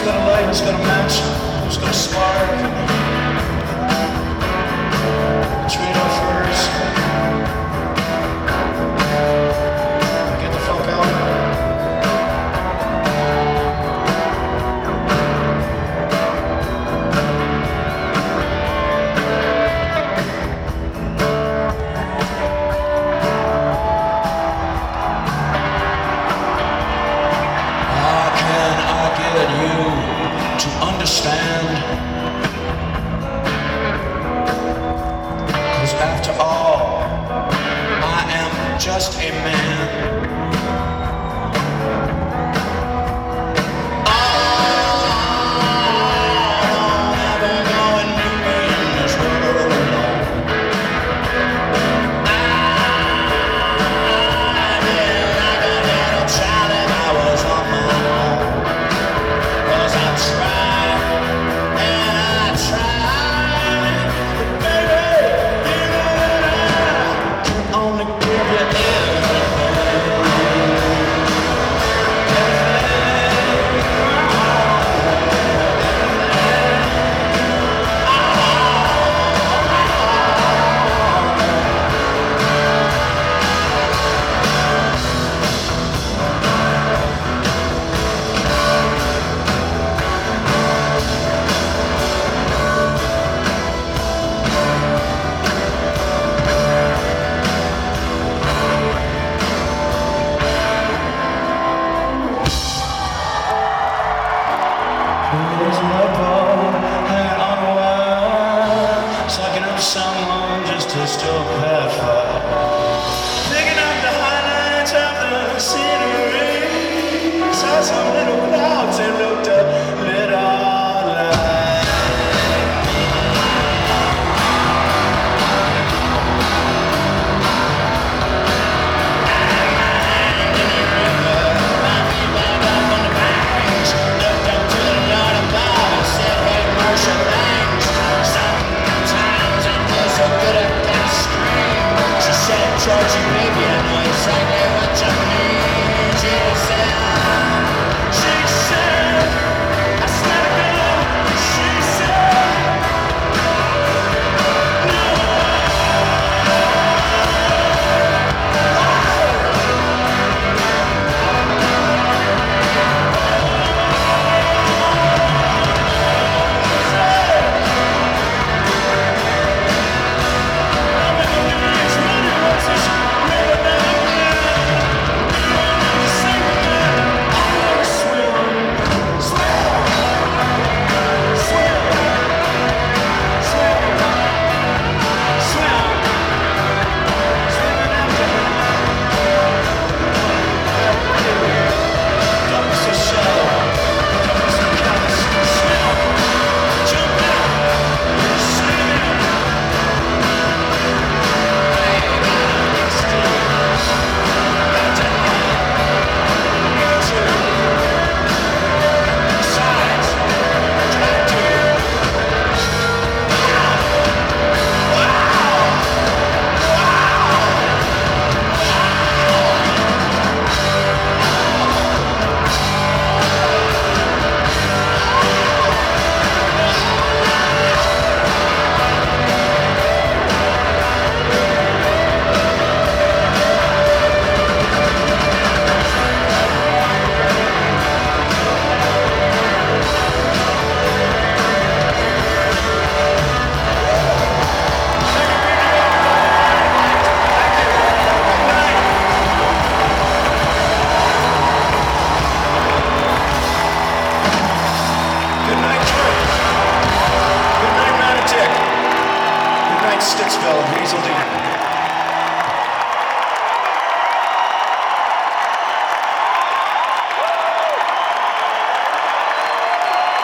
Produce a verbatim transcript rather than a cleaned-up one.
got a light? Who's got a match? Who's got a spark? Trade off first. Get the fuck out. To understand, 'cause after all, I am just a man. There's my ball hanging on a wire, sucking up someone just to stoke that fire. Picking up the highlights of the scenery, saw some little clouds and looked a little like. Charge you, baby, I know exactly what you need. She said, she said, I swear to God, she said, Stittsville, Hazelden.